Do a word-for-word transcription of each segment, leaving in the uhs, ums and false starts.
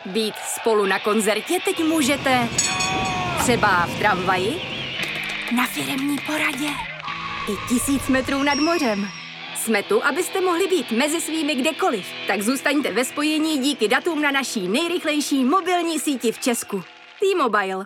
Být spolu na koncertě teď můžete třeba v tramvaji, na firemní poradě i tisíc metrů nad mořem. Jsme tu, abyste mohli být mezi svými kdekoliv, tak zůstaňte ve spojení díky datům na naší nejrychlejší mobilní síti v Česku. T-Mobile.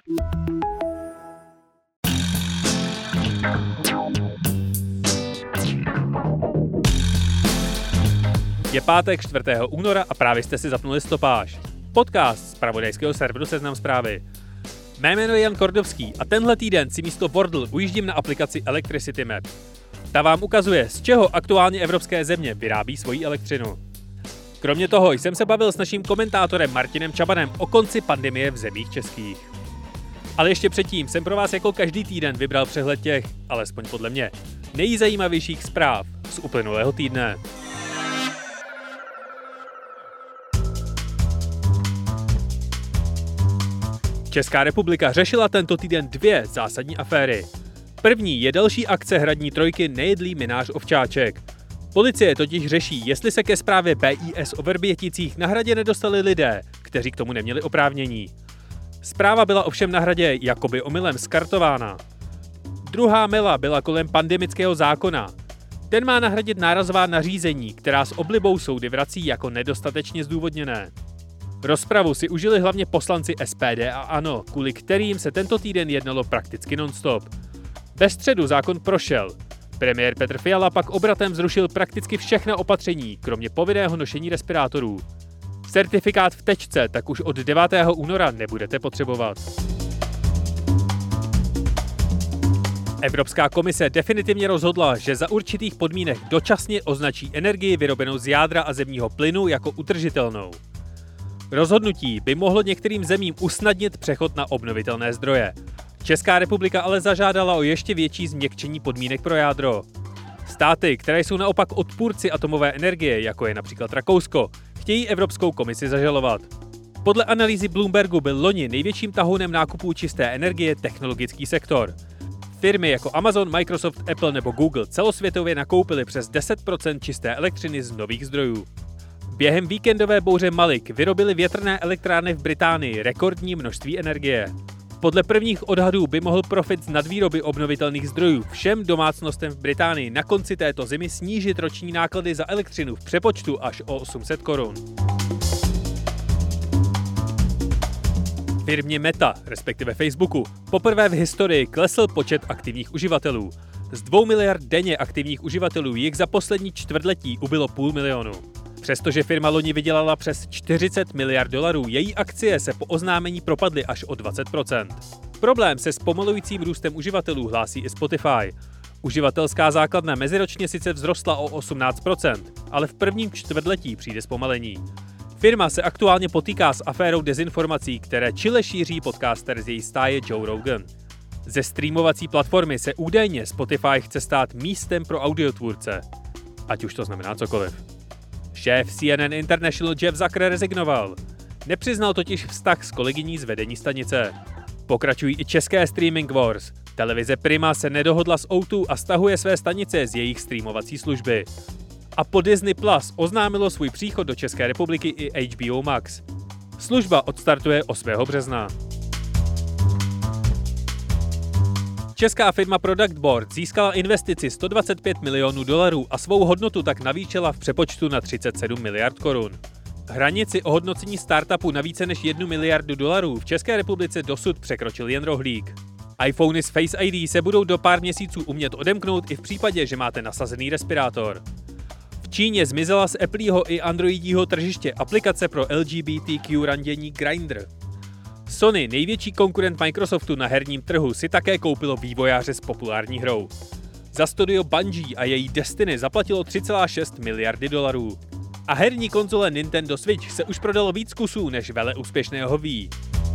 Je pátek čtvrtého února a právě jste si zapnuli Stopáž. Podcast z pravodajského serveru Seznam Zprávy. Mé jméno je Jan Kordovský a tenhle týden si místo Wordle ujíždím na aplikaci Electricity Map. Ta vám ukazuje, z čeho aktuálně evropské země vyrábí svoji elektřinu. Kromě toho jsem se bavil s naším komentátorem Martinem Čabanem o konci pandemie v zemích českých. Ale ještě předtím jsem pro vás jako každý týden vybral přehled těch, alespoň podle mě, nejzajímavějších zpráv z uplynulého týdne. Česká republika řešila tento týden dvě zásadní aféry. První je další akce hradní trojky Nejedlý minář Ovčáček. Policie totiž řeší, jestli se ke zprávě B I S o Vrběticích na Hradě nedostali lidé, kteří k tomu neměli oprávnění. Zpráva byla ovšem na Hradě jakoby omylem skartována. Druhá mela byla kolem pandemického zákona. Ten má nahradit nárazová nařízení, která s oblibou soudy vrací jako nedostatečně zdůvodněné. Rozpravu si užili hlavně poslanci S P D a ANO, kvůli kterým se tento týden jednalo prakticky non-stop. Ve středu zákon prošel. Premiér Petr Fiala pak obratem zrušil prakticky všechna opatření, kromě povinného nošení respirátorů. Certifikát v tečce tak už od devátého února nebudete potřebovat. Evropská komise definitivně rozhodla, že za určitých podmínek dočasně označí energii vyrobenou z jádra a zemního plynu jako utržitelnou. Rozhodnutí by mohlo některým zemím usnadnit přechod na obnovitelné zdroje. Česká republika ale zažádala o ještě větší změkčení podmínek pro jádro. Státy, které jsou naopak odpůrci atomové energie, jako je například Rakousko, chtějí Evropskou komisi zažalovat. Podle analýzy Bloombergu byl loni největším tahounem nákupů čisté energie technologický sektor. Firmy jako Amazon, Microsoft, Apple nebo Google celosvětově nakoupily přes deset procent čisté elektřiny z nových zdrojů. Během víkendové bouře Malik vyrobily větrné elektrárny v Británii rekordní množství energie. Podle prvních odhadů by mohl profit z nadvýroby obnovitelných zdrojů všem domácnostem v Británii na konci této zimy snížit roční náklady za elektřinu v přepočtu až o osm set korun. Firmě Meta, respektive Facebooku, poprvé v historii klesl počet aktivních uživatelů. Z dvou miliard denně aktivních uživatelů jich za poslední čtvrtletí ubylo půl milionu. Přestože firma loni vydělala přes čtyřicet miliard dolarů, její akcie se po oznámení propadly až o dvacet procent. Problém se zpomalujícím růstem uživatelů hlásí i Spotify. Uživatelská základna meziročně sice vzrostla o osmnáct procent, ale v prvním čtvrtletí přijde zpomalení. Firma se aktuálně potýká s aférou dezinformací, které čile šíří podcaster z její stáje Joe Rogan. Ze streamovací platformy se údajně Spotify chce stát místem pro audiotvůrce. Ať už to znamená cokoliv. Šéf C N N International Jeff Zucker rezignoval. Nepřiznal totiž vztah s kolegyní z vedení stanice. Pokračují i české streaming wars. Televize Prima se nedohodla s O dva a stahuje své stanice z jejich streamovací služby. A po Disney Plus oznámilo svůj příchod do České republiky i H B O Max. Služba odstartuje osmého března. Česká firma Product Board získala investici sto dvacet pět milionů dolarů a svou hodnotu tak navýšila v přepočtu na třicet sedm miliard korun. Hranici ohodnocení startupu na více než jednu miliardu dolarů v České republice dosud překročil jen rohlík. iPhony s Face I D se budou do pár měsíců umět odemknout i v případě, že máte nasazený respirátor. V Číně zmizela z Appleho i Androidího tržiště aplikace pro L G B T Q randění Grindr. Sony, největší konkurent Microsoftu na herním trhu, si také koupilo vývojáře s populární hrou. Za studio Bungie a její Destiny zaplatilo tři celá šest miliardy dolarů. A herní konzole Nintendo Switch se už prodalo víc kusů než vele úspěšného Wii.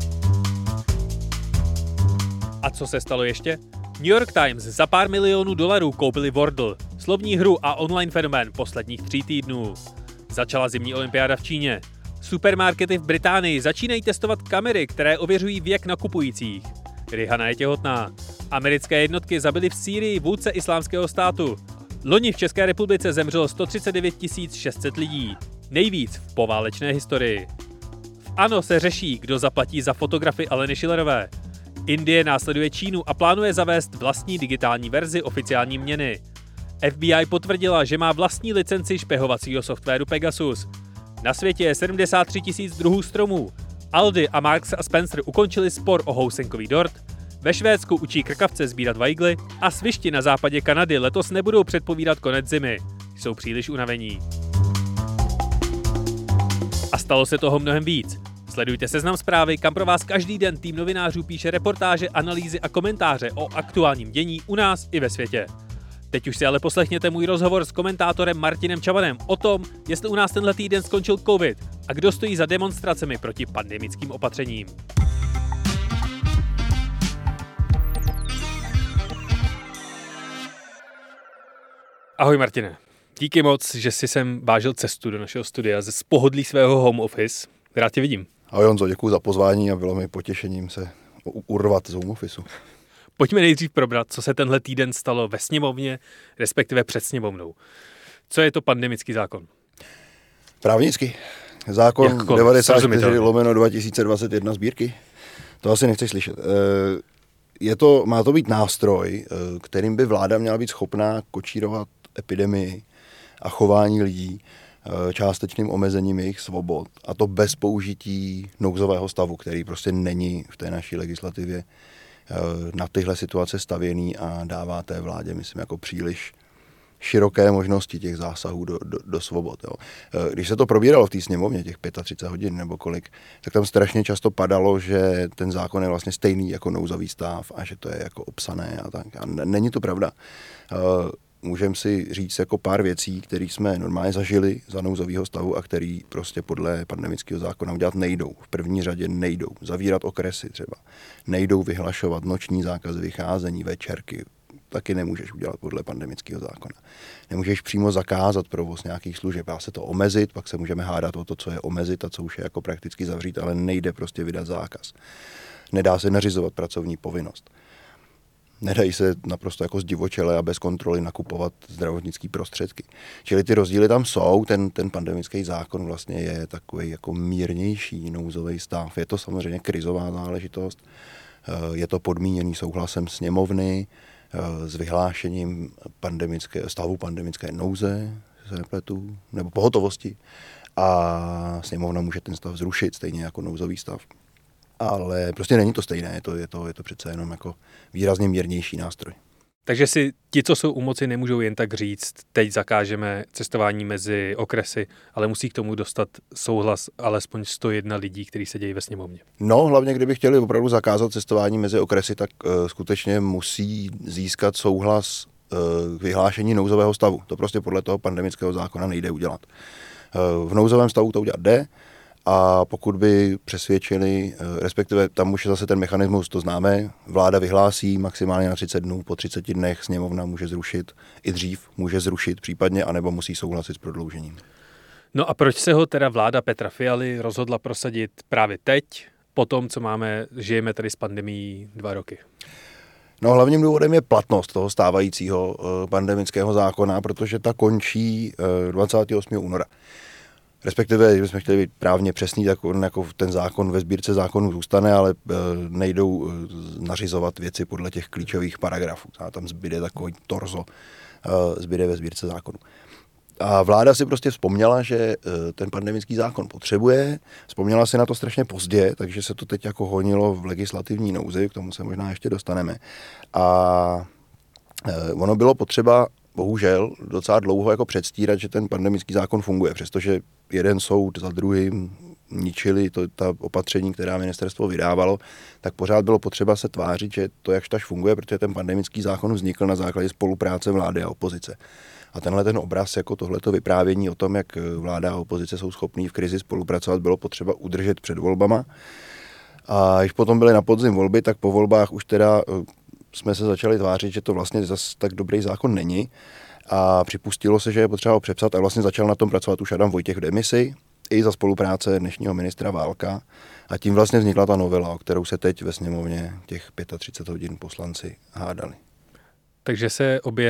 A co se stalo ještě? New York Times za pár milionů dolarů koupili Wordle, slovní hru a online fenomén posledních tří týdnů. Začala zimní olympiáda v Číně. Supermarkety v Británii začínají testovat kamery, které ověřují věk nakupujících. Rihanna je těhotná. Americké jednotky zabily v Sýrii vůdce islámského státu. Loni v České republice zemřelo sto třicet devět tisíc šest set lidí. Nejvíc v poválečné historii. ANO se řeší, kdo zaplatí za fotografy Aleny Schillerové. Indie následuje Čínu a plánuje zavést vlastní digitální verzi oficiální měny. F B I potvrdila, že má vlastní licenci špehovacího softwaru Pegasus. Na světě je sedmdesát tři tisíc druhů stromů. Aldi a Marks a Spencer ukončili spor o housenkový dort. Ve Švédsku učí krkavce sbírat vajgly a svišti na západě Kanady letos nebudou předpovídat konec zimy. Jsou příliš unavení. A stalo se toho mnohem víc. Sledujte Seznam Zprávy, kam pro vás každý den tým novinářů píše reportáže, analýzy a komentáře o aktuálním dění u nás i ve světě. Teď už si ale poslechněte můj rozhovor s komentátorem Martinem Čavanem o tom, jestli u nás tenhle týden skončil covid a kdo stojí za demonstracemi proti pandemickým opatřením. Ahoj Martine, díky moc, že jsi sem vážil cestu do našeho studia ze pohodlí svého home office. Rád tě vidím. Ahoj Honzo, děkuji za pozvání a bylo mi potěšením se urvat z home officeu. Pojďme nejdřív probrat, co se tenhle týden stalo ve sněmovně, respektive před sněmovnou. Co je to pandemický zákon? Právnický. Zákon devadesát čtyři lomeno dva tisíce dvacet jedna sbírky. To asi nechceš slyšet. Je to, má to být nástroj, kterým by vláda měla být schopná kočírovat epidemii a chování lidí částečným omezením jejich svobod. A to bez použití nouzového stavu, který prostě není v té naší legislativě na tyhle situace stavěný a dává té vládě, myslím, jako příliš široké možnosti těch zásahů do, do, do svobod. Jo. Když se to probíralo v té sněmovně, těch třicet pět hodin nebo kolik, tak tam strašně často padalo, že ten zákon je vlastně stejný jako nouzový stav a že to je jako obsané a tak. A není to pravda. Můžeme si říct jako pár věcí, které jsme normálně zažili za nouzového stavu a který prostě podle pandemického zákona udělat nejdou. V první řadě nejdou. Zavírat okresy třeba. Nejdou vyhlašovat noční zákaz vycházení, večerky. Taky nemůžeš udělat podle pandemického zákona. Nemůžeš přímo zakázat provoz nějakých služeb. Dá se to omezit, pak se můžeme hádat o to, co je omezit a co už je jako prakticky zavřít, ale nejde prostě vydat zákaz. Nedá se nařizovat pracovní povinnost. Nedají se naprosto jako zdivočele a bez kontroly nakupovat zdravotnické prostředky. Čili ty rozdíly tam jsou, ten, ten pandemický zákon vlastně je takový jako mírnější nouzový stav. Je to samozřejmě krizová záležitost, je to podmíněný souhlasem sněmovny s vyhlášením pandemické, stavu pandemické nouze, se nepletu, nebo pohotovosti a sněmovna může ten stav zrušit, stejně jako nouzový stav. Ale prostě není to stejné, je to, je to, je to přece jenom jako výrazně mírnější nástroj. Takže si ti, co jsou u moci, nemůžou jen tak říct, teď zakážeme cestování mezi okresy, ale musí k tomu dostat souhlas alespoň sto jedna lidí, kteří sedějí ve sněmovně. No, hlavně kdyby chtěli opravdu zakázat cestování mezi okresy, tak uh, skutečně musí získat souhlas uh, k vyhlášení nouzového stavu. To prostě podle toho pandemického zákona nejde udělat. Uh, v nouzovém stavu to udělat jde, a pokud by přesvědčili, respektive tam už je zase ten mechanismus, to známe, vláda vyhlásí maximálně na třicet dnů, po třiceti dnech sněmovna může zrušit, i dřív může zrušit případně, anebo musí souhlasit s prodloužením. No a proč se ho teda vláda Petra Fialy rozhodla prosadit právě teď, po tom, co máme, žijeme tady s pandemií dva roky? No hlavním důvodem je platnost toho stávajícího pandemického zákona, protože ta končí dvacátého osmého února. Respektive, když jsme chtěli být právně přesný, tak on jako ten zákon ve sbírce zákonů zůstane, ale nejdou nařizovat věci podle těch klíčových paragrafů. A tam zbyde takový torzo, zbyde ve sbírce zákonů. A vláda si prostě vzpomněla, že ten pandemický zákon potřebuje, vzpomněla si na to strašně pozdě, takže se to teď jako honilo v legislativní nouzi, k tomu se možná ještě dostaneme. A ono bylo potřeba bohužel docela dlouho jako předstírat, že ten pandemický zákon funguje, přestože jeden soud za druhým ničili to, ta opatření, která ministerstvo vydávalo, tak pořád bylo potřeba se tvářit, že to jakž funguje, protože ten pandemický zákon vznikl na základě spolupráce vlády a opozice. A tenhle ten obraz, jako tohleto vyprávění o tom, jak vláda a opozice jsou schopní v krizi spolupracovat, bylo potřeba udržet před volbama. A když potom byly na podzim volby, tak po volbách už teda jsme se začali tvářit, že to vlastně zas tak dobrý zákon není a připustilo se, že je potřeba ho přepsat a vlastně začal na tom pracovat už Adam Vojtěch v demisi i za spolupráce dnešního ministra Válka a tím vlastně vznikla ta novela, o kterou se teď ve sněmovně těch třicet pět hodin poslanci hádali. Takže se obě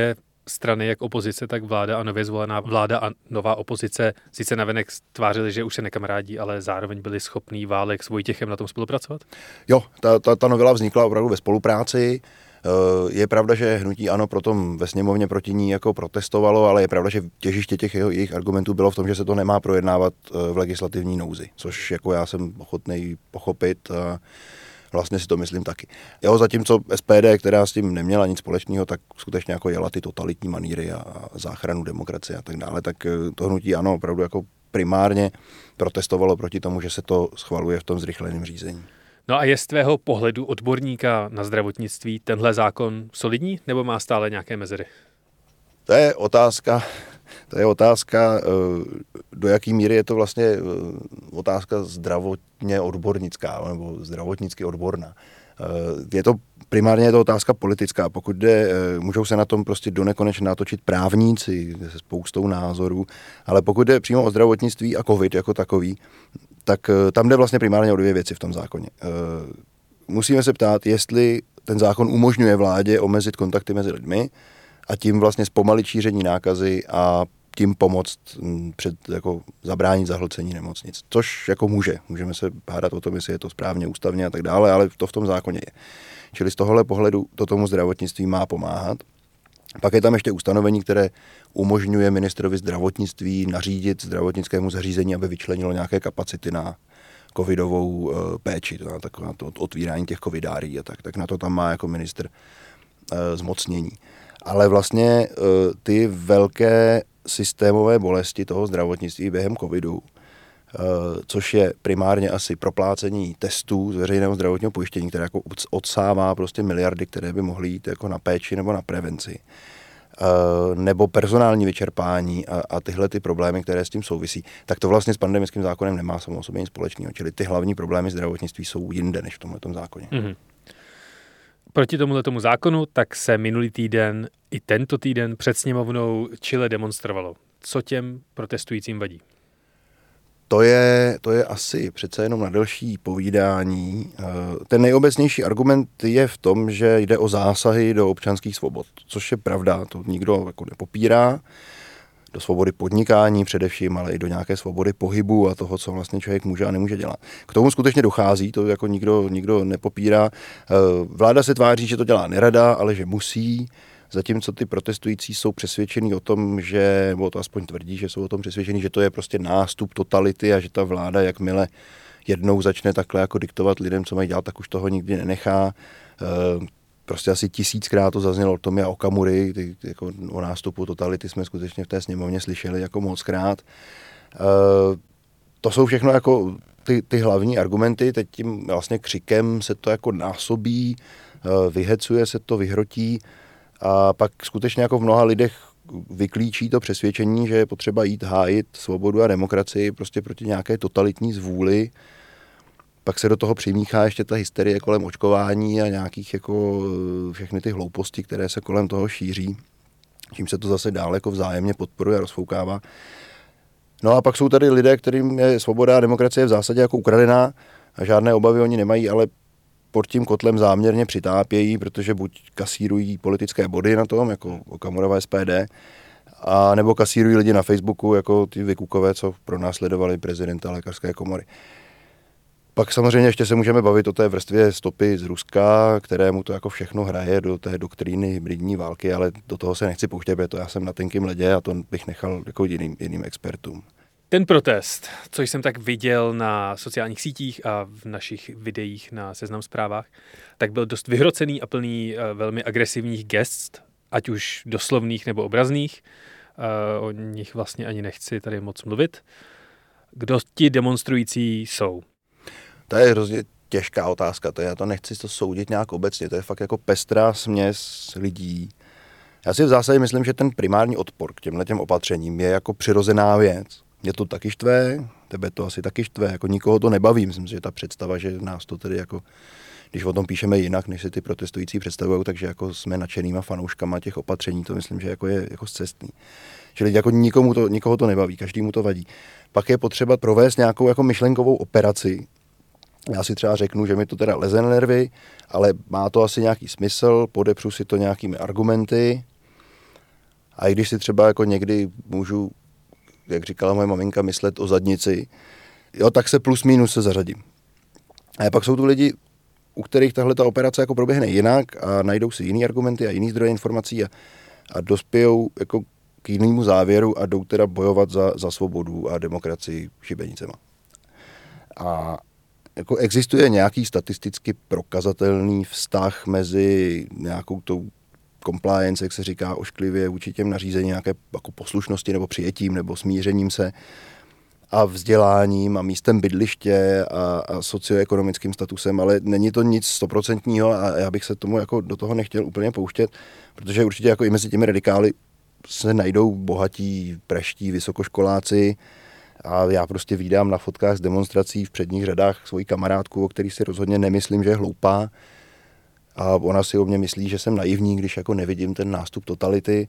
strany, jak opozice, tak vláda a nově zvolená vláda a nová opozice sice navenek tvářili, že už se nekamarádí, ale zároveň byli schopní Válek s Vojtěchem na tom spolupracovat? Jo, ta, ta, ta novela vznikla opravdu ve spolupráci. Je pravda, že hnutí ANO potom ve sněmovně proti ní jako protestovalo, ale je pravda, že těžiště těch jeho, jejich argumentů bylo v tom, že se to nemá projednávat v legislativní nouzi, což jako já jsem ochotný pochopit a vlastně si to myslím taky. Jo, zatímco S P D, která s tím neměla nic společného, tak skutečně jako jela ty totalitní maníry a záchranu demokracie a tak dále, tak to hnutí ANO opravdu jako primárně protestovalo proti tomu, že se to schvaluje v tom zrychleném řízení. No a je z tvého pohledu odborníka na zdravotnictví tenhle zákon solidní, nebo má stále nějaké mezery? To je otázka, to je otázka, do jaký míry je to vlastně otázka zdravotně odbornická, nebo zdravotnicky odborná. Je to primárně je to otázka politická. Pokud jde, můžou se na tom prostě donekonečna natočit právníci se spoustou názorů, ale pokud jde přímo o zdravotnictví a covid jako takový, tak tam jde vlastně primárně o dvě věci v tom zákoně. Musíme se ptát, jestli ten zákon umožňuje vládě omezit kontakty mezi lidmi a tím vlastně zpomalit šíření nákazy a tím pomoct před, jako zabránit zahlcení nemocnic. Což jako může. Můžeme se hádat o tom, jestli je to správně, ústavně a tak dále, ale to v tom zákoně je. Čili z tohohle pohledu to tomu zdravotnictví má pomáhat. Pak je tam ještě ustanovení, které umožňuje ministrovi zdravotnictví nařídit zdravotnickému zařízení, aby vyčlenilo nějaké kapacity na covidovou péči, to, na to otvírání těch covidárií a tak. Tak na to tam má jako ministr zmocnění. Ale vlastně ty velké systémové bolesti toho zdravotnictví během covidu, což je primárně asi proplácení testů z veřejného zdravotního pojištění, které jako odsává prostě miliardy, které by mohly jít jako na péči nebo na prevenci, nebo personální vyčerpání a, a tyhle ty problémy, které s tím souvisí, tak to vlastně s pandemickým zákonem nemá samo o sobě nic společného. Čili ty hlavní problémy zdravotnictví jsou jinde než v tomhletom zákoně. Mm-hmm. Proti tomuhletomu zákonu tak se minulý týden i tento týden před sněmovnou Chile demonstrovalo. Co těm protestujícím vadí? To je, to je asi přece jenom na delší povídání. Ten nejobecnější argument je v tom, že jde o zásahy do občanských svobod, což je pravda, to nikdo jako nepopírá. Do svobody podnikání především, ale i do nějaké svobody pohybu a toho, co vlastně člověk může a nemůže dělat. K tomu skutečně dochází, to jako nikdo, nikdo nepopírá. Vláda se tváří, že to dělá nerada, ale že musí, zatímco ty protestující jsou přesvědčení o tom, že, nebo to aspoň tvrdí, že jsou o tom přesvědčení, že to je prostě nástup totality a že ta vláda, jakmile jednou začne takhle jako diktovat lidem, co mají dělat, tak už toho nikdy nenechá. Prostě asi tisíckrát to zaznělo od Tomia Okamury, ty, jako o nástupu totality jsme skutečně v té sněmovně slyšeli jako mockrát. E, to jsou všechno jako ty, ty hlavní argumenty, teď tím vlastně křikem se to jako násobí, e, vyhecuje se to, vyhrotí a pak skutečně jako v mnoha lidech vyklíčí to přesvědčení, že je potřeba jít hájit svobodu a demokracii prostě proti nějaké totalitní zvůli. Pak se do toho přimíchá ještě ta hysterie kolem očkování a nějakých jako všechny ty hlouposti, které se kolem toho šíří. Čím se to zase dále jako vzájemně podporuje a rozfoukává. No a pak jsou tady lidé, kterým je svoboda a demokracie v zásadě jako ukradená a žádné obavy oni nemají, ale pod tím kotlem záměrně přitápějí, protože buď kasírují politické body na tom, jako Okamurova S P D, a nebo kasírují lidi na Facebooku, jako ty vykukové, co pronásledovali prezidenta lékařské komory. Pak samozřejmě ještě se můžeme bavit o té vrstvě stopy z Ruska, kterému to jako všechno hraje do té doktríny hybridní války, ale do toho se nechci pouštět, protože to já jsem na tenkým ledě a to bych nechal jako jiným, jiným expertům. Ten protest, co jsem tak viděl na sociálních sítích a v našich videích na Seznam Zprávách, tak byl dost vyhrocený a plný velmi agresivních gest, ať už doslovných nebo obrazných. O nich vlastně ani nechci tady moc mluvit. Kdo ti demonstrující jsou? To je hrozně těžká otázka, to je, já to nechci to soudit nějak obecně, to je fakt jako pestrá směs lidí. Já si v zásadě myslím, že ten primární odpor k těmhletěm opatřením je jako přirozená věc. Mě to taky štve, tebe to asi taky štve, jako nikoho to nebaví, myslím si, že ta představa, že nás to tedy jako, když o tom píšeme jinak, než si ty protestující představují, takže jako jsme nadšenýma fanouškama těch opatření, to myslím, že jako je jako scestný. Čili jako nikomu to, nikoho to nebaví, každému to vadí. Pak je potřeba provést nějakou jako myšlenkovou operaci. Já si třeba řeknu, že mi to teda leze na nervy, ale má to asi nějaký smysl, podepřu si to nějakými argumenty A i když si třeba jako někdy můžu, jak říkala moje maminka, myslet o zadnici, jo, tak se plus minus se zařadím. A pak jsou tu lidi, u kterých tahle ta operace jako proběhne jinak a najdou si jiný argumenty a jiný zdroje informací a, a dospějou jako k jinému závěru a jdou teda bojovat za, za svobodu a demokracii šibenicema. A jako existuje nějaký statisticky prokazatelný vztah mezi nějakou tou compliance, jak se říká ošklivě, vůči těm nařízení, nějaké jako poslušnosti nebo přijetím nebo smířením se a vzděláním a místem bydliště a, a socioekonomickým statusem, ale není to nic stoprocentního a já bych se tomu jako do toho nechtěl úplně pouštět, protože určitě jako i mezi těmi radikály se najdou bohatí, praští vysokoškoláci a já prostě vídám na fotkách z demonstrací v předních řadách svoji kamarádku, o který si rozhodně nemyslím, že je hloupá a ona si o mě myslí, že jsem naivní, když jako nevidím ten nástup totality.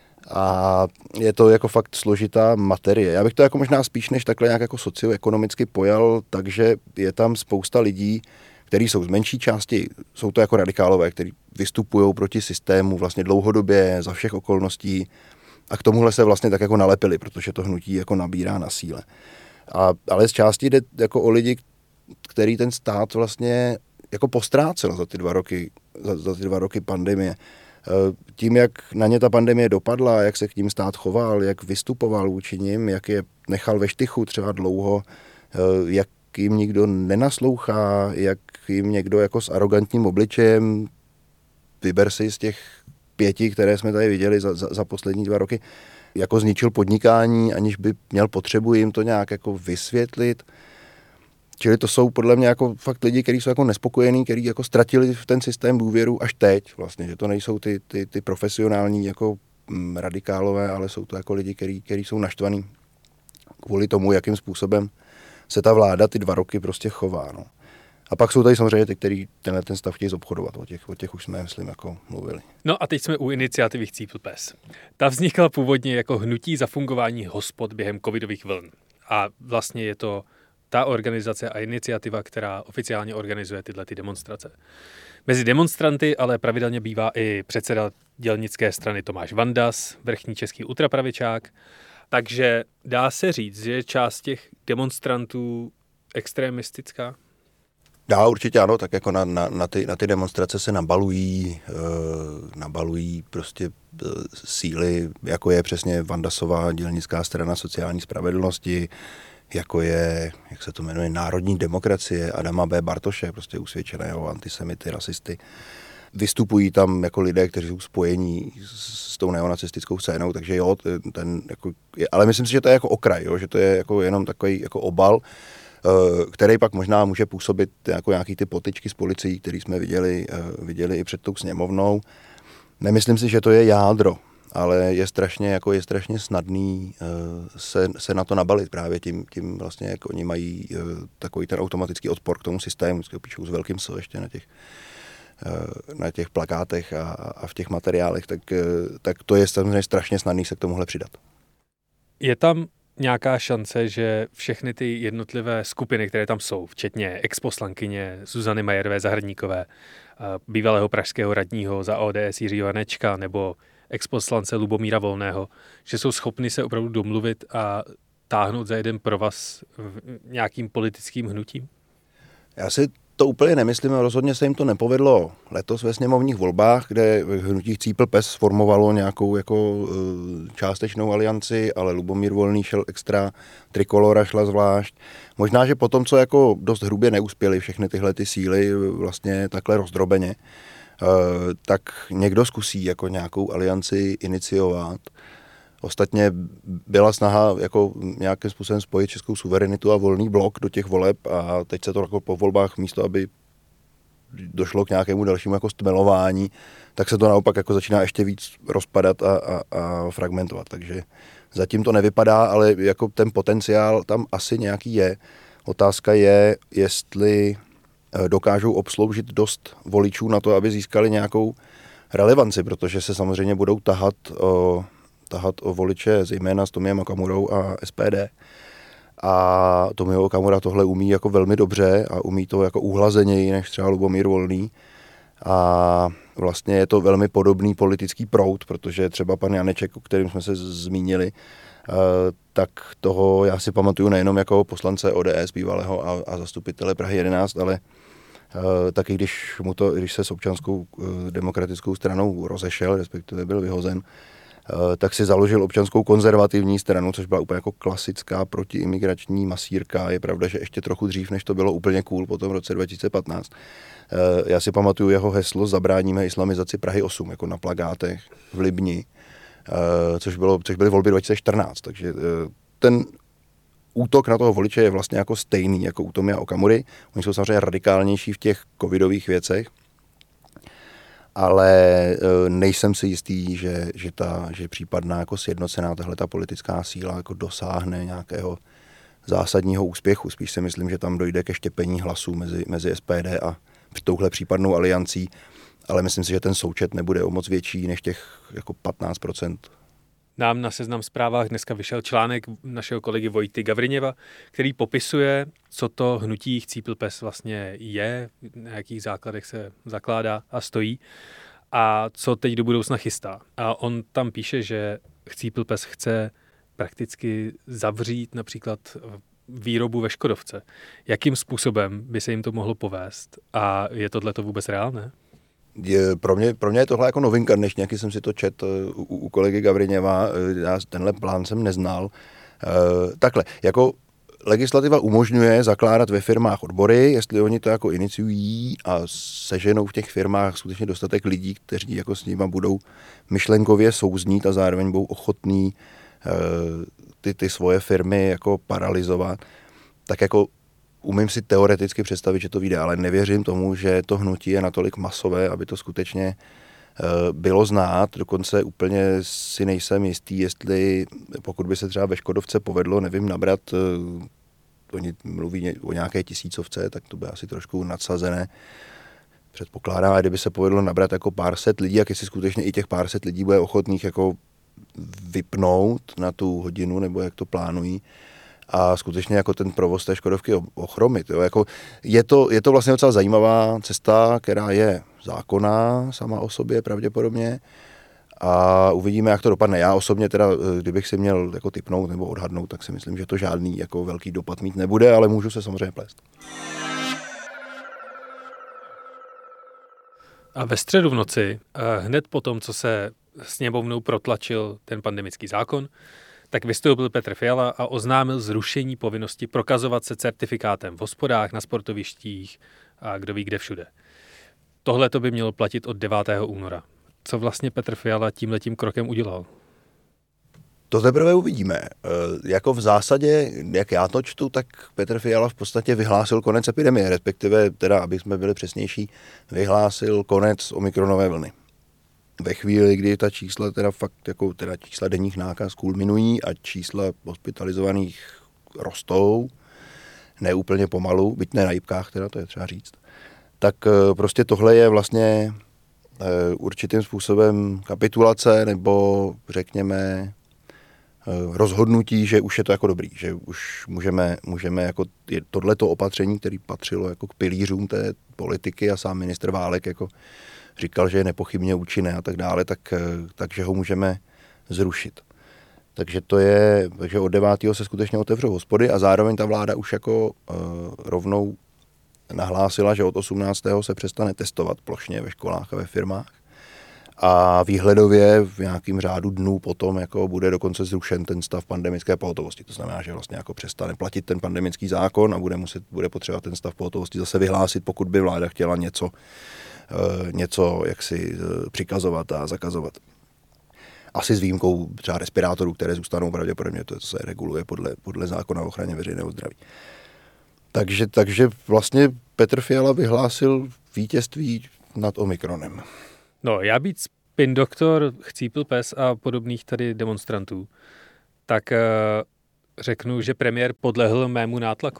A je to jako fakt složitá materie. Já bych to jako možná spíš než takhle nějak jako socioekonomicky pojal, takže je tam spousta lidí, kteří jsou z menší části, jsou to jako radikálové, kteří vystupují proti systému vlastně dlouhodobě za všech okolností a k tomuhle se vlastně tak jako nalepili, protože to hnutí jako nabírá na síle. A, ale z části jde jako o lidi, který ten stát vlastně jako postrácel za ty dva roky, za, za ty dva roky pandemie. Tím, jak na ně ta pandemie dopadla, jak se k ním stát choval, jak vystupoval vůči nim, jak je nechal ve štychu třeba dlouho, jak jim nikdo nenaslouchá, jak jim někdo jako s arrogantním obličejem, vyber si z těch pěti, které jsme tady viděli za, za, za poslední dva roky, jako zničil podnikání, aniž by měl potřebu jim to nějak jako vysvětlit. Čili to jsou podle mě jako fakt lidi, kteří jsou jako nespokojení, kteří jako ztratili v ten systém důvěru až teď vlastně, že to nejsou ty, ty, ty profesionální jako mm, radikálové, ale jsou to jako lidi, kteří, kteří jsou naštvaní kvůli tomu, jakým způsobem se ta vláda ty dva roky prostě chová. No. A pak jsou tady samozřejmě ty, kteří tenhle ten stav chtějí zobchodovat. O těch, o těch už jsme, myslím, jako mluvili. No a teď jsme u iniciativy Chcípl pes. Ta vznikla původně jako hnutí za fungování hospod během covidových vln. A vlastně je to ta organizace a iniciativa, která oficiálně organizuje tyhle ty demonstrace. Mezi demonstranty ale pravidelně bývá i předseda dělnické strany Tomáš Vandas, vrchní český ultrapravičák. Takže dá se říct, že je část těch demonstrantů extremistická? Dá, určitě ano, tak jako na, na, na, ty, na ty demonstrace se nabalují, e, nabalují prostě e, síly, jako je přesně Vandasová dělnická strana sociální spravedlnosti, jako je, jak se to jmenuje, Národní demokracie Adama B. Bartoše, prostě usvědčeného antisemity, rasisty. Vystupují tam jako lidé, kteří jsou spojení s, s tou neonacistickou scénou, takže jo, ten jako, je, ale myslím si, že to je jako okraj, jo, že to je jako jenom takový jako obal, který pak možná může působit jako nějaký ty potyčky s policií, který jsme viděli, viděli i před tou sněmovnou. Nemyslím si, že to je jádro, ale je strašně, jako je strašně snadný se, se na to nabalit právě tím, tím vlastně, jak oni mají takový ten automatický odpor k tomu systému, vždycky píšou s velkým S ještě na těch, na těch plakátech a, a v těch materiálech, tak, tak to je samozřejmě strašně snadný se k tomuhle přidat. Je tam nějaká šance, že všechny ty jednotlivé skupiny, které tam jsou, včetně exposlankyně Zuzany Majerové Zahradníkové, bývalého pražského radního za O D S Jiřího Janečka nebo exposlance Lubomíra Volného, že jsou schopni se opravdu domluvit a táhnout za jeden provaz nějakým politickým hnutím? Já si to úplně nemyslím, rozhodně se jim to nepovedlo letos ve sněmovních volbách, kde hnutí Chcípl pes formovalo nějakou jako částečnou alianci, ale Lubomír Volný šel extra, Trikolora šla zvlášť. Možná, že potom, co jako dost hrubě neuspěly všechny tyhle ty síly vlastně takhle rozdrobeně, tak někdo zkusí jako nějakou alianci iniciovat. Ostatně byla snaha jako nějakým způsobem spojit českou suverenitu a Volný blok do těch voleb a teď se to jako po volbách místo, aby došlo k nějakému dalšímu jako stmelování, tak se to naopak jako začíná ještě víc rozpadat a, a, a fragmentovat. Takže zatím to nevypadá, ale jako ten potenciál tam asi nějaký je. Otázka je, jestli dokážou obsloužit dost voličů na to, aby získali nějakou relevanci, protože se samozřejmě budou tahat o tahat o voliče zejména s Tomiem Okamurou a S P D. A Tomio Okamura tohle umí jako velmi dobře a umí to jako uhlazeněji než třeba Lubomír Volný. A vlastně je to velmi podobný politický proud, protože třeba pan Janeček, o kterým jsme se zmínili, tak toho já si pamatuju nejenom jako poslance O D S bývalého a, a zastupitele Prahy jedenáct, ale taky když mu to, když se s občanskou demokratickou stranou rozešel, respektive byl vyhozen, tak si založil občanskou konzervativní stranu, což byla úplně jako klasická protiimigrační masírka. Je pravda, že ještě trochu dřív, než to bylo úplně cool, potom v roce dva tisíce patnáct. Já si pamatuju jeho heslo Zabráníme islamizaci Prahy osm, jako na plakátech v Libni, což, bylo, což byly volby dva tisíce čtrnáct. Takže ten útok na toho voliče je vlastně jako stejný jako u Tomia Okamury. Oni jsou samozřejmě radikálnější v těch covidových věcech, ale nejsem si jistý, že, že, ta, že případná jako sjednocená tahleta politická síla jako dosáhne nějakého zásadního úspěchu. Spíš si myslím, že tam dojde ke štěpení hlasů mezi, mezi S P D a touhle případnou aliancí, ale myslím si, že ten součet nebude o moc větší než těch jako patnáct procent. Nám na Seznam Zprávách dneska vyšel článek našeho kolegy Vojty Gavriněva, který popisuje, co to hnutí Chcípl pes vlastně je, na jakých základech se zakládá a stojí a co teď do budoucna chystá. A on tam píše, že Chcípl pes chce prakticky zavřít například výrobu ve Škodovce. Jakým způsobem by se jim to mohlo povést? A je tohleto vůbec reálné? Je, pro, mě, pro mě je tohle jako novinka, než nějaký jsem si to čet u, u kolegy Gavriněva, já tenhle plán jsem neznal. E, takhle, jako legislativa umožňuje zakládat ve firmách odbory, jestli oni to jako iniciují a seženou v těch firmách skutečně dostatek lidí, kteří jako s nima budou myšlenkově souznít a zároveň budou ochotní e, ty, ty svoje firmy jako paralyzovat, tak jako umím si teoreticky představit, že to vyjde, ale nevěřím tomu, že to hnutí je natolik masové, aby to skutečně bylo znát. Dokonce úplně si nejsem jistý, jestli pokud by se třeba ve Škodovce povedlo, nevím, nabrat, oni mluví o nějaké tisícovce, tak to by asi trošku nadsazené. Předpokládám, a kdyby se povedlo nabrat jako pár set lidí, jak jestli skutečně i těch pár set lidí bude ochotných jako vypnout na tu hodinu, nebo jak to plánují, a skutečně jako ten provoz té Škodovky ochromit. Jo. Jako je, to, je to vlastně docela zajímavá cesta, která je zákonná sama o sobě pravděpodobně a uvidíme, jak to dopadne. Já osobně teda, kdybych si měl jako tipnout nebo odhadnout, tak si myslím, že to žádný jako velký dopad mít nebude, ale můžu se samozřejmě plést. A ve středu v noci, hned po tom, co se sněmovnou protlačil ten pandemický zákon, tak vystoupil Petr Fiala a oznámil zrušení povinnosti prokazovat se certifikátem v hospodách, na sportovištích a kdo ví kde všude. Tohle to by mělo platit od devátého února. Co vlastně Petr Fiala tímhletím krokem udělal? To teprve uvidíme. E, jako v zásadě, jak já to čtu, tak Petr Fiala v podstatě vyhlásil konec epidemie, respektive, teda, aby jsme byli přesnější, vyhlásil konec omikronové vlny. Ve chvíli, kdy ta čísla teda fakt jako teda čísla denních nákaz kulminují a čísla hospitalizovaných rostou, neúplně pomalu, byť ne na jipkách teda, to je třeba říct, tak prostě tohle je vlastně určitým způsobem kapitulace nebo řekněme rozhodnutí, že už je to jako dobrý, že už můžeme, můžeme jako tohleto opatření, které patřilo jako k pilířům té politiky a sám ministr Válek jako říkal, že je nepochybně účinné a tak dále, tak, takže ho můžeme zrušit. Takže to je, takže od devátého se skutečně otevřou hospody a zároveň ta vláda už jako uh, rovnou nahlásila, že od osmnáctého se přestane testovat plošně ve školách a ve firmách. A výhledově v nějakým řádu dnů potom jako bude dokonce zrušen ten stav pandemické pohotovosti. To znamená, že vlastně jako přestane platit ten pandemický zákon a bude muset, bude potřeba ten stav pohotovosti zase vyhlásit, pokud by vláda chtěla něco něco jaksi přikazovat a zakazovat. Asi s výjimkou třeba respirátorů, které zůstanou pravděpodobně, to se reguluje podle, podle zákona o ochraně veřejného zdraví. Takže, takže vlastně Petr Fiala vyhlásil vítězství nad Omikronem. No, já být spin doktor, Chcípl pes a podobných tady demonstrantů, tak uh, řeknu, že premiér podlehl mému nátlaku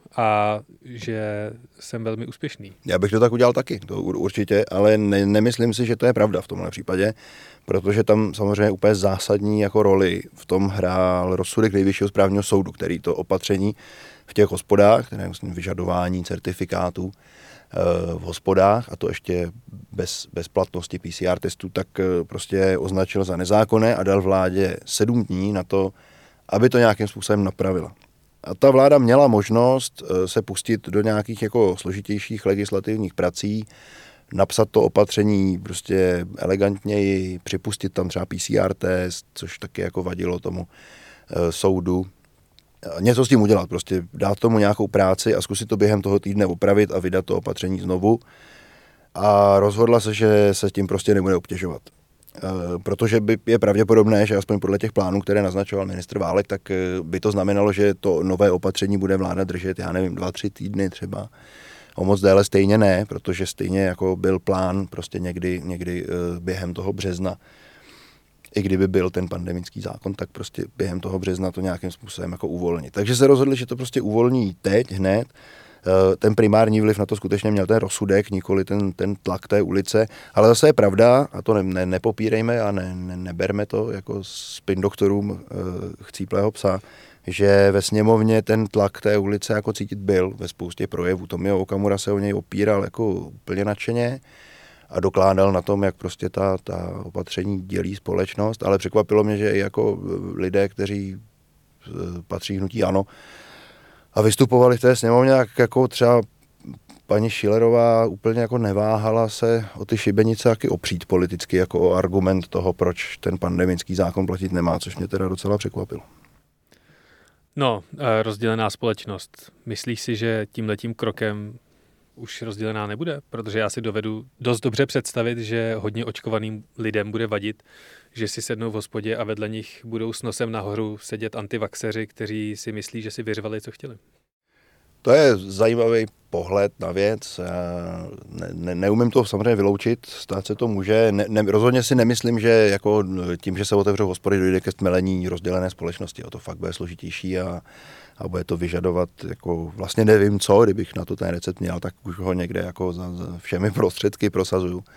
a že jsem velmi úspěšný. Já bych to tak udělal taky, to určitě, ale ne, nemyslím si, že to je pravda v tomhle případě, protože tam samozřejmě úplně zásadní jako roli v tom hrál rozsudek Nejvyššího správního soudu, který to opatření v těch hospodách, které vlastně vyžadování certifikátů v hospodách, a to ještě bez, bez platnosti P C R testů, tak prostě označil za nezákonné a dal vládě sedm dní na to, aby to nějakým způsobem napravila. A ta vláda měla možnost se pustit do nějakých jako složitějších legislativních prací, napsat to opatření prostě elegantněji, připustit tam třeba P C R test, což taky jako vadilo tomu e, soudu. Něco s tím udělat, prostě dát tomu nějakou práci a zkusit to během toho týdne opravit a vydat to opatření znovu. A rozhodla se, že se tím prostě nebude obtěžovat. E, protože by je pravděpodobné, že aspoň podle těch plánů, které naznačoval ministr Válek, tak by to znamenalo, že to nové opatření bude vláda držet, já nevím, dva, tři týdny třeba. O moc déle stejně ne, protože stejně jako byl plán prostě někdy, někdy e, během toho března. I kdyby byl ten pandemický zákon, tak prostě během toho března to nějakým způsobem jako uvolnit. Takže se rozhodli, že to prostě uvolní teď, hned. Ten primární vliv na to skutečně měl ten rozsudek, nikoli ten, ten tlak té ulice. Ale zase je pravda, a to ne, ne, nepopírejme a ne, ne, neberme to jako spin doktorům e, chcíplého psa, že ve sněmovně ten tlak té ulice jako cítit byl ve spoustě projevů. Tomio Okamura se o něj opíral jako úplně nadšeně a dokládal na tom, jak prostě ta, ta opatření dělí společnost, ale překvapilo mě, že i jako lidé, kteří patří hnutí ANO a vystupovali v té sněmovně, jak jako třeba paní Schillerová úplně jako neváhala se o ty šibenice taky opřít politicky jako o argument toho, proč ten pandemický zákon platit nemá, což mě teda docela překvapilo. No, rozdělená společnost. Myslíš si, že tímhletím krokem už rozdělená nebude? Protože já si dovedu dost dobře představit, že hodně očkovaným lidem bude vadit, že si sednou v hospodě a vedle nich budou s nosem nahoru sedět antivaxeři, kteří si myslí, že si vyřvali, co chtěli. To je zajímavý pohled na věc. Ne, ne, neumím to samozřejmě vyloučit, stát se to může. Ne, ne, rozhodně si nemyslím, že jako tím, že se otevřou hospody, dojde ke stmelení rozdělené společnosti. O to fakt bude složitější a, a bude to vyžadovat, jako vlastně nevím co, kdybych na to ten recept měl, tak už ho někde jako za, za všemi prostředky prosazuju. Uh,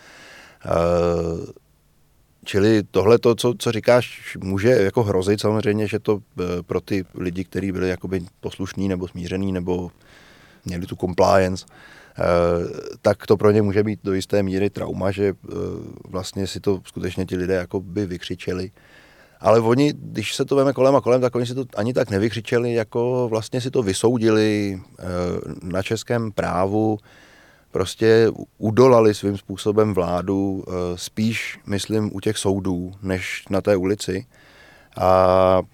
Čili tohle, to, co, co říkáš, může jako hrozit samozřejmě, že to pro ty lidi, kteří byli jakoby poslušní nebo smíření nebo měli tu compliance, tak to pro ně může být do jisté míry trauma, že vlastně si to skutečně ti lidé jakoby vykřičeli. Ale oni, když se to veme kolem a kolem, tak oni si to ani tak nevykřičeli, jako vlastně si to vysoudili na českém právu, prostě udolali svým způsobem vládu, spíš, myslím, u těch soudů, než na té ulici. A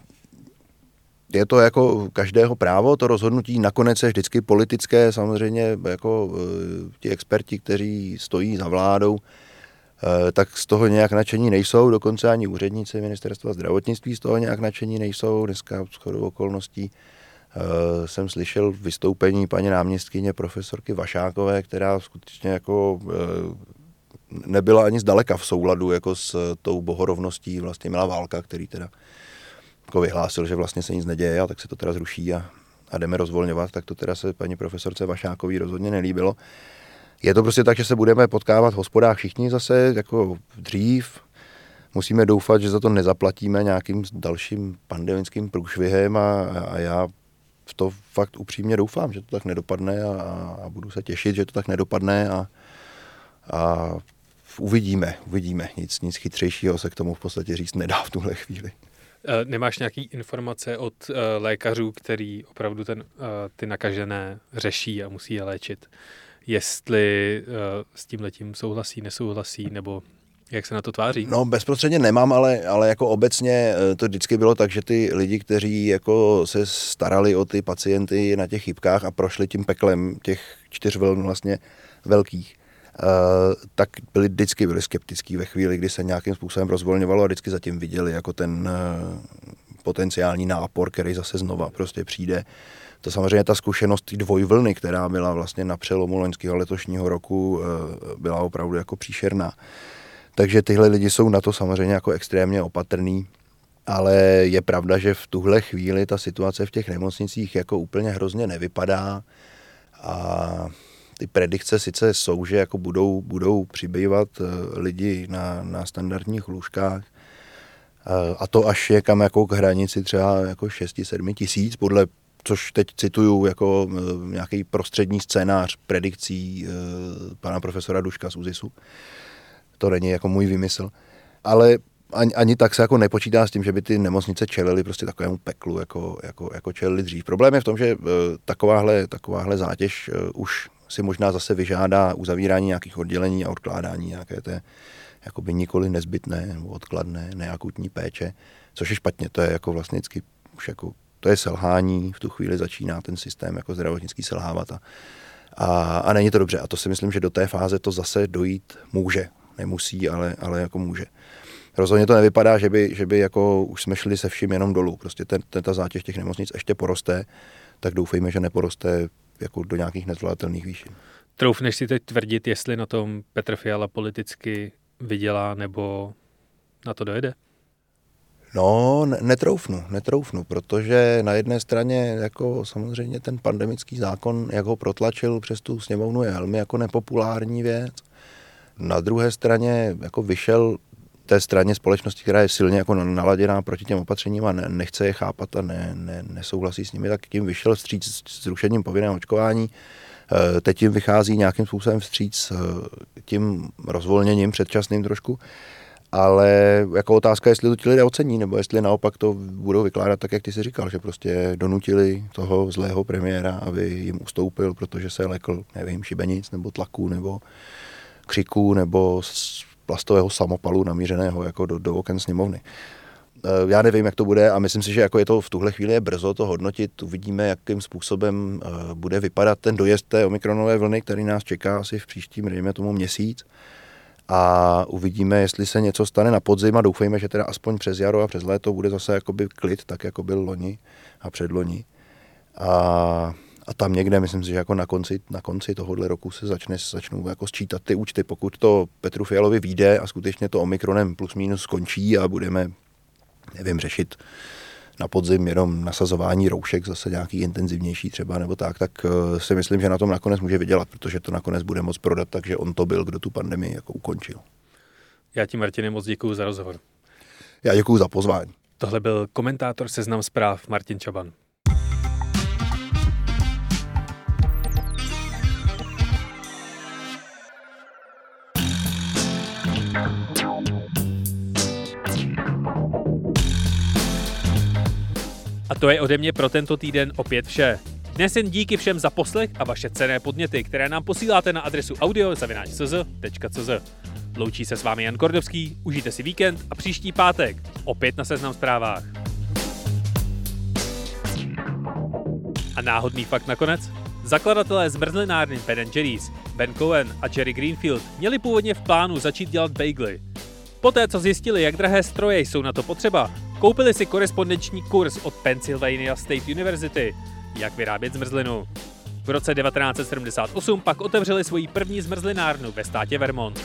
je to jako každého právo, to rozhodnutí nakonec je vždycky politické, samozřejmě jako ti experti, kteří stojí za vládou, tak z toho nějak nadšení nejsou, dokonce ani úředníci ministerstva zdravotnictví z toho nějak nadšení nejsou. Dneska shodou okolností Uh, jsem slyšel vystoupení paní náměstkyně profesorky Vašákové, která skutečně jako uh, nebyla ani zdaleka v souladu jako s tou bohorovností vlastně Mila Válka, který teda jako vyhlásil, že vlastně se nic neděje a tak se to teda zruší a, a jdeme rozvolňovat, tak to teda se paní profesorce Vašákový rozhodně nelíbilo. Je to prostě tak, že se budeme potkávat v hospodách všichni zase jako dřív. Musíme doufat, že za to nezaplatíme nějakým dalším pandemickým průšvihem a, a já v to fakt upřímně doufám, že to tak nedopadne a, a budu se těšit, že to tak nedopadne a, a uvidíme, uvidíme. Nic, nic chytřejšího se k tomu v podstatě říct nedá v tuhle chvíli. Nemáš nějaký informace od uh, lékařů, který opravdu ten, uh, ty nakažené řeší a musí je léčit? Jestli uh, s tímhletím souhlasí, nesouhlasí, nebo jak se na to tváří? No bezprostředně nemám, ale, ale jako obecně to vždycky bylo tak, že ty lidi, kteří jako se starali o ty pacienty na těch chybkách a prošli tím peklem těch čtyř vln vlastně velkých, uh, tak byli vždycky byli skeptický ve chvíli, kdy se nějakým způsobem rozvolňovalo a vždycky zatím viděli jako ten uh, potenciální nápor, který zase znova prostě přijde. To samozřejmě ta zkušenost té dvojvlny, která byla vlastně na přelomu loňského letošního roku, uh, byla opravdu jako příšerná. Takže tyhle lidi jsou na to samozřejmě jako extrémně opatrný ale je pravda, že v tuhle chvíli ta situace v těch nemocnicích jako úplně hrozně nevypadá a ty predikce sice jsou, že jako budou, budou přibývat lidi na, na standardních lůžkách, a to až je kam jako k hranici třeba jako šest sedm tisíc, podle, což teď cituju jako nějaký prostřední scénář predikcí pana profesora Duška z ÚZISu. To není jako můj výmysl. Ale ani, ani tak se jako nepočítá s tím, že by ty nemocnice čelily prostě takovému peklu, jako, jako, jako čelily dřív. Problém je v tom, že takováhle, takováhle zátěž už si možná zase vyžádá uzavírání nějakých oddělení a odkládání nějaké té jakoby nikoli nezbytné nebo odkladné, neakutní péče, což je špatně, to je jako vlastně vždycky už jako, to je selhání, v tu chvíli začíná ten systém jako zdravotnický selhávat a, a, a není to dobře a to si myslím, že do té fáze to zase dojít může, nemusí, ale, ale jako může. Rozhodně to nevypadá, že by, že by jako už jsme šli se vším jenom dolů, prostě ten, ten, ta zátěž těch nemocnic ještě poroste, tak doufejme, že neporoste jako do nějakých nezvládatelných výšin. Troufneš si teď tvrdit, jestli na tom Petr Fiala politicky vydělá nebo na to dojede? No, netroufnu, netroufnu, protože na jedné straně jako samozřejmě ten pandemický zákon, jak ho protlačil přes tu sněmovnu, je velmi jako nepopulární věc. Na druhé straně jako vyšel té straně společnosti, která je silně jako naladěná proti těm opatřením a ne, nechce je chápat a ne, ne, nesouhlasí s nimi, tak tím vyšel vstříc s zrušením povinného očkování. Teď jim vychází nějakým způsobem vstříc tím rozvolněním předčasným trošku, ale jako otázka, jestli to ti lidé ocení, nebo jestli naopak to budou vykládat tak, jak ty jsi říkal, že prostě donutili toho zlého premiéra, aby jim ustoupil, protože se lekl, nevím, šibenic, nebo tlaku, nebo křiků, nebo z plastového samopalu namířeného jako do, do oken sněmovny. Já nevím, jak to bude a myslím si, že jako je to v tuhle chvíli je brzo to hodnotit. Uvidíme, jakým způsobem bude vypadat ten dojezd té omikronové vlny, který nás čeká asi v příštím, dejme tomu, měsíc. A uvidíme, jestli se něco stane na podzim a doufejme, že teda aspoň přes jaro a přes léto bude zase jakoby klid, tak jako byl loni a předloni. A, a tam někde, myslím si, že jako na konci, na konci tohohle roku se začne, začnou jako sčítat ty účty. Pokud to Petru Fialovi vyjde a skutečně to omikronem plus minus skončí a budeme nevím, řešit na podzim jenom nasazování roušek, zase nějaký intenzivnější třeba nebo tak, tak si myslím, že na tom nakonec může vydělat, protože to nakonec bude moc prodat, takže on to byl, kdo tu pandemii jako ukončil. Já ti, Martine, moc děkuju za rozhovor. Já děkuju za pozvání. Tohle byl komentátor Seznam zpráv Martin Čaban. A to je ode mě pro tento týden opět vše. Dnes jen díky všem za poslech a vaše cenné podněty, které nám posíláte na adresu audio zavináč c z tečka c z. Loučí se s vámi Jan Kordovský, užijte si víkend a příští pátek opět na Seznam zprávách. A náhodný fakt nakonec? Zakladatelé zmrzlinárny Ben and Jerry's, Ben Cohen a Jerry Greenfield měli původně v plánu začít dělat bagely. Poté, co zjistili, jak drahé stroje jsou na to potřeba, koupili si korespondenční kurz od Pennsylvania State University, jak vyrábět zmrzlinu. V roce devatenáct set sedmdesát osm pak otevřeli svoji první zmrzlinárnu ve státě Vermont.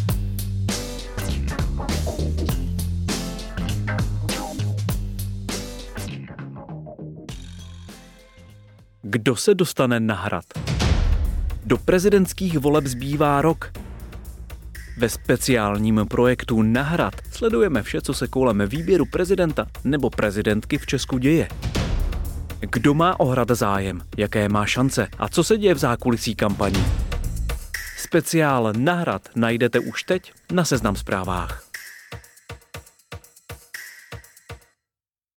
Kdo se dostane na Hrad? Do prezidentských voleb zbývá rok. Ve speciálním projektu Na Hrad sledujeme vše, co se kolem výběru prezidenta nebo prezidentky v Česku děje. Kdo má o Hrad zájem, jaké má šance a co se děje v zákulisí kampaní. Speciál Na Hrad najdete už teď na Seznam zprávách.